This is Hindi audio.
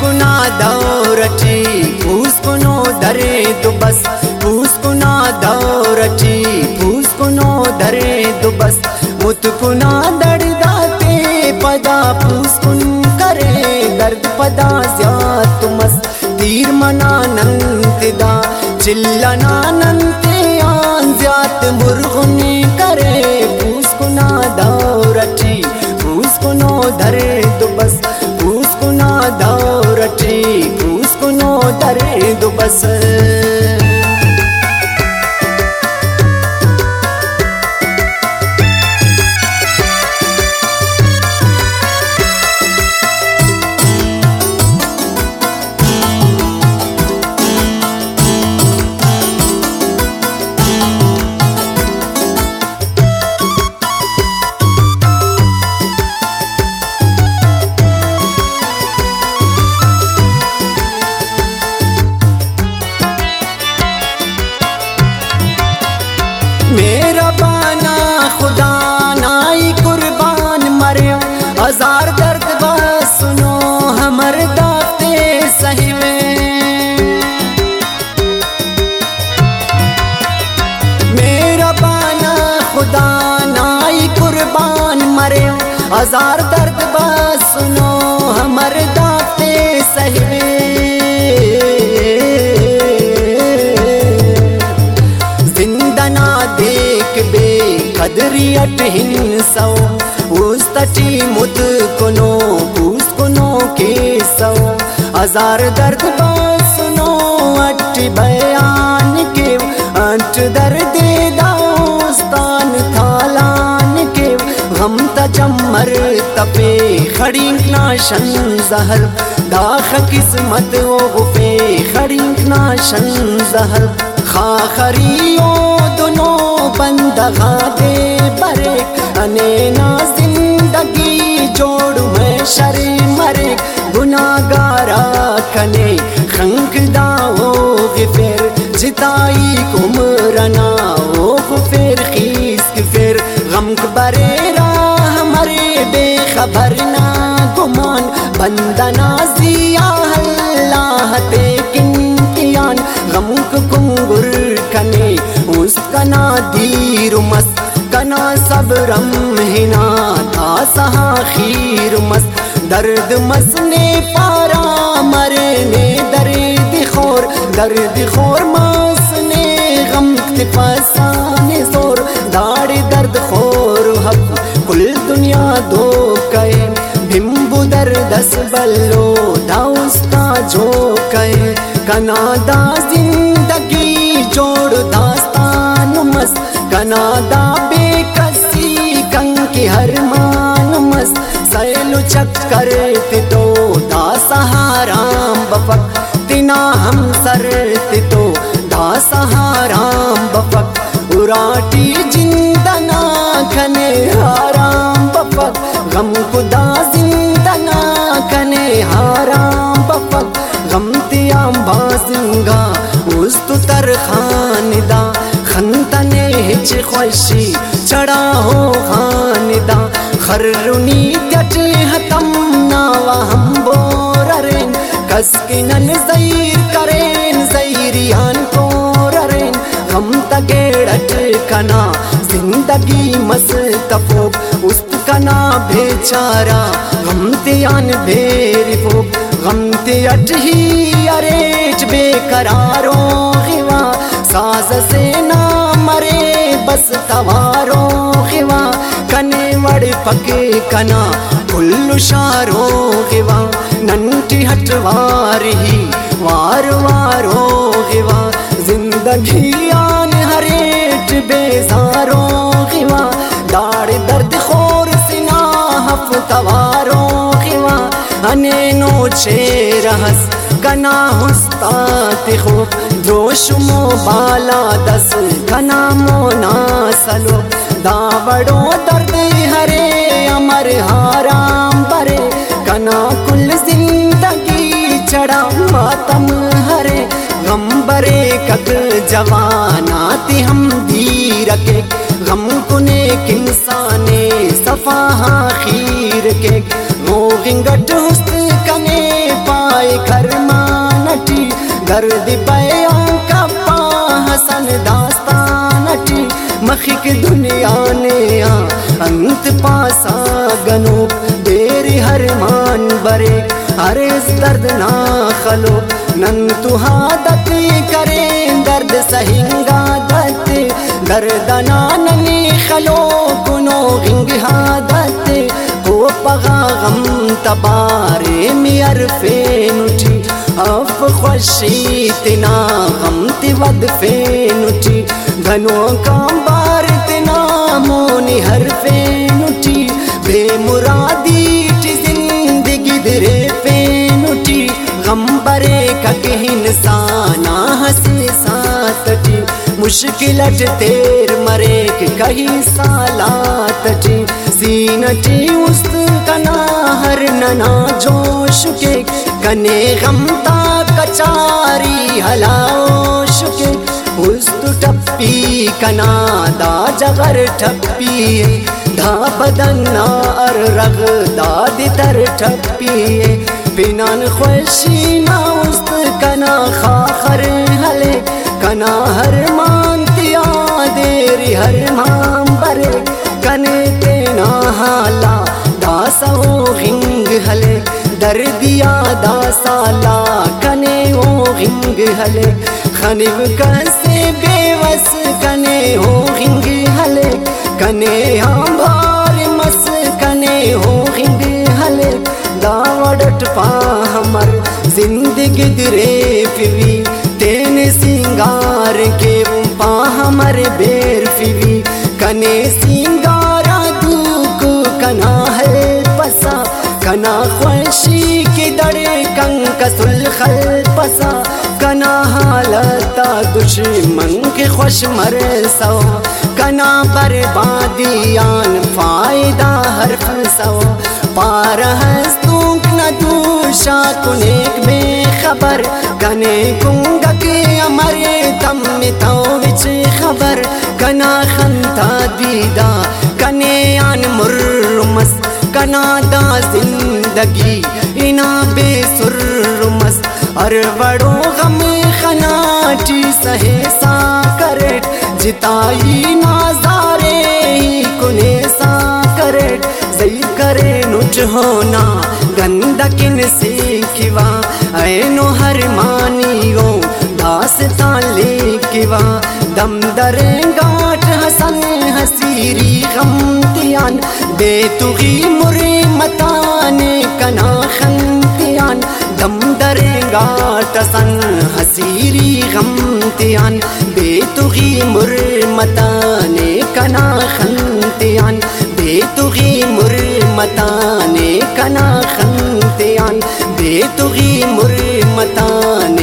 पूसकुना दौरटी पूसकुनो दरे दुबस पूसकुना दौरटी पूसकुनो दरे दुबस मुतकुना दर्दाते पदा पूसकुन करे दर्द पदा ज्यात तुमस तीर मना नंतिदा चिल्लना नंते आन ज्यात मुर्गुनी करे पूसकुना दौरटी पूसकुनो दरे दुबस पूसकुना दौरटी पूसकुनो दरे दुबस मेरा बाना खुदा नाई कुर्बान मरे हजार दर्द बस सुनो हमर दाते सही में। मेरा बाना खुदा नाई कुर्बान मरे हजार दर्द बस सुनो हमर दाते सही में। कदरियत हिंसो उस्तटी मुद कुनो पूस कुनो के सो हजार दर्द सुनो अट बयान के अट दर्द दास्तान थालान के हम तजम्मर तपे खड़ीक नाशन जहर दाख किस्मत ओ गुफे खड़ीक नाशन जहर खाखरियो दोनों बंदगा दे बरे अनेना जिंदगी जोड़ में शरे मरे गुनागारा कने खंक दाओ फिर जिताई कुमरना ओ फिर खीस फिर गम बरे राह मरे बेखबर ना गुमान बंदना जिया अल्लाह ते किंतियान गम कुंगुर कने उसका ना दीर मस कना सब्रम हिना था सहा खीर मस दर्द मसने पारा मरने दर्द खोर मसने गम फसाने जोर दाढ़ी दर्द खोर हक कुल दुनिया दो कहे भिम्बु दर्दस बल्लो दाउस्ता जो कहे कनादा जिंदगी जोड़ दास्तान मस कनादा बेकसी कंकी हरमान मस सैलु चक्कर तितो दा सहाराम बफक तिना हम सर तितो दा सहाराम बफक उराटी जिंदना खने हाराम बफक गम खुदा जिंदना खने हाराम बफक गम तियाम बाजिंगा उस्तु तर खानिदा खंतने हिच ख्वाशी चढ़ा हो खानिदा खर्रुनी त्यट हतम नावा हम बोररेन कसकिनन ज़ैर करेन ज़ैरियान कोररेन हम तगेड़ट कना जिंदगी मस्तफोक उस्त कना बेचारा हम तियान बेरिफोक गम त्यट ही अरेज बेकरारो गिवा साज से ना मरे बस तवारो गिवा कने वड़ पके कना कुल्लु शारो गिवा नंटी हटवार ही वार वारो गिवा जिंदगी आन हरेट बेजारो गिवा दाड़ दर्द खोर सिना हफ तवारो गिवा अने नो रहस कना हुस्तात खो द्रोशुमो बाला दस कना मोना सलो दावड़ो दर्द हरे अमर हाराम बरे कना कुल जिंदगी चढ़ा मातम हरे गम बरे कक जवानाती हम धीर के गम कुने किंसाने सफा खीर के मोगिंगट हुस्न कने पाए दर्द बयां कपा हसन दास्तानटी मखिक दुनिया ने अंत पासा गनो देरी हर मान बरे हरेस दर्द ना खलो नन तुहादत करे दर्द सहिंगा दत दर्द ना ननी खलो कुनो गिंग हादत को पगा गम तबारे मियर फेनुटी अफ खुशी तना गम तिवद फेनुटी घनो कांबार तना मोनी हर फेनुटी बेमुरादी टी जिंदगी दरे फेनुटी गम बरे कके इंसाना हंसे सातटी मुश्किल तेर मरे के कहीं सालातटी सीनटी उस्त कना हर नना जोश के कने गमता कचारी हलाओश के उस्त टप्पी कना दा जगर ठप्पी धा बदना अर रग दाद तर ठप्पी बिनान खुशी ना उस्त कना खाखर हले कना हर मानतिया देरी हर माम बरे कने तेना हाला दासा ओ हिंग हले दर्दिया दासाला कने ओ हिंग हले खनिव कसे बेवस कने हो हिंग हले कने हम भार मस कने हो हिंग हले दावडट पा हमर जिंदगी दरे फिवी तेने सिंगार के पा हमर बेर फिवी कने सिंगारा दुख कना है पसा कना खुशी के दड़े कंक सुलखल पसा कना हालता दुश्मन के खुश मर सो कना बर्बादियान फायदा हर फसो पार हस्तूक न दूशा कुनेक बेखबर कने कुंगा के अमरे दम तो विच खबर कना खंता दीदा कने आन मुर्रमस कना दा जिंदगी इना बेसुर्रमस अर बड़ो गम खनाटी सहे सा करे जिताई नाजारे कुने सा करे जई करे नुट होना गंदकिन से किवा ऐनो हर मानियो दास्तां लेकिवा दम दरे गाठ हसन हसीरी गमतियान बेतुगी मुरे मताने कना खंतियान दम दरे गाठ हसन हसीरी गमतियान बेतुगी मुरे मताने कना खंतियान बेतुगी मुरे मताने कना खंतियान बेतुगी मुरे मताने